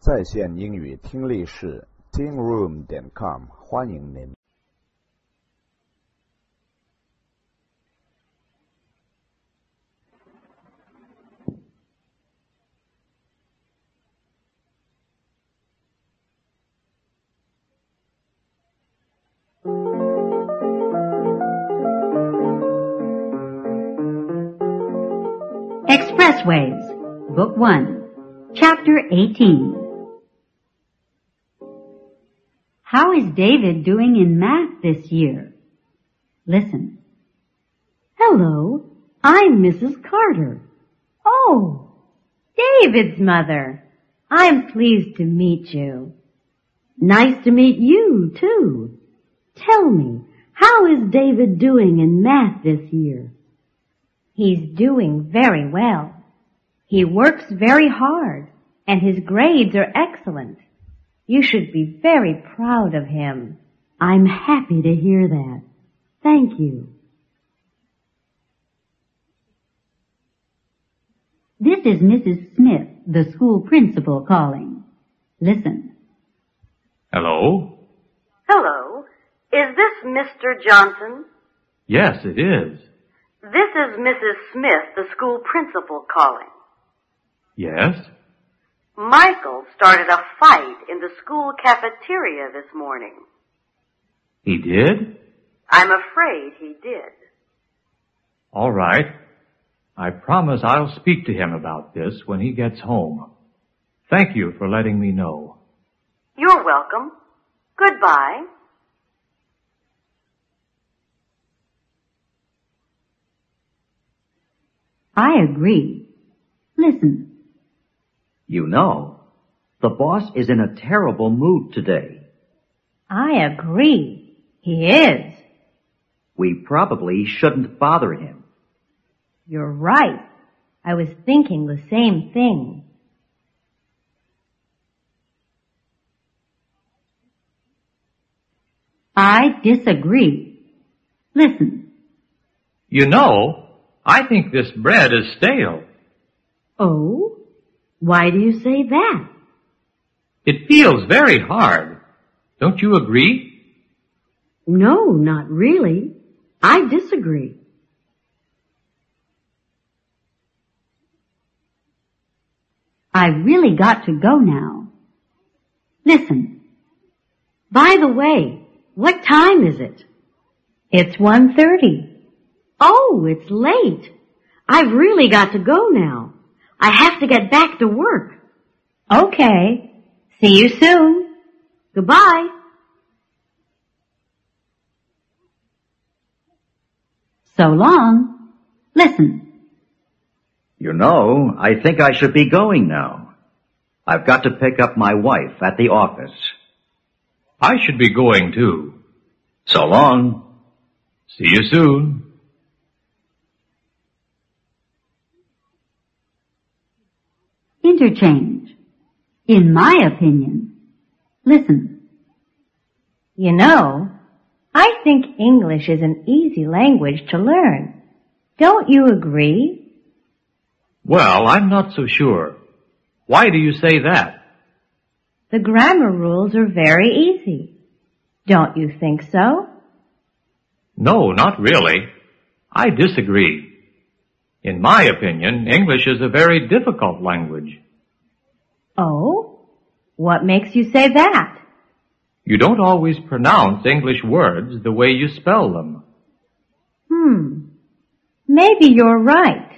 在线英语听力室 tingroom.com 欢迎您。 Expressways, Book 1, Chapter 18. How is David doing in math this year? Listen. Hello, I'm Mrs. Carter. Oh, David's mother. I'm pleased to meet you. Nice to meet you, too. Tell me, how is David doing in math this year? He's doing very well. He works very hard, and his grades are excellent. You should be very proud of him. I'm happy to hear that. Thank you. This is Mrs. Smith, the school principal, calling. Listen. Hello? Hello. Is this Mr. Johnson? Yes, it is. This is Mrs. Smith, the school principal, calling. Yes? Michael started a fight in the school cafeteria this morning. He did? I'm afraid he did. All right. I promise I'll speak to him about this when he gets home. Thank you for letting me know. You're welcome. Goodbye. I agree. Listen. You know, the boss is in a terrible mood today. I agree. He is. We probably shouldn't bother him. You're right. I was thinking the same thing. I disagree. Listen. You know, I think this bread is stale. Oh? Why do you say that? It feels very hard. Don't you agree? No, not really. I disagree. I really got to go now. Listen. By the way, what time is it? It's 1:30. Oh, it's late. I've really got to go now. I have to get back to work. Okay. See you soon. Goodbye. So long. Listen. You know, I think I should be going now. I've got to pick up my wife at the office. I should be going too. So long. See you soon. Interchange. In my opinion. Listen. You know, I think English is an easy language to learn. Don't you agree? Well, I'm not so sure. Why do you say that? The grammar rules are very easy. Don't you think so? No, not really. I disagree. In my opinion, English is a very difficult language. Oh? What makes you say that? You don't always pronounce English words the way you spell them. Maybe you're right.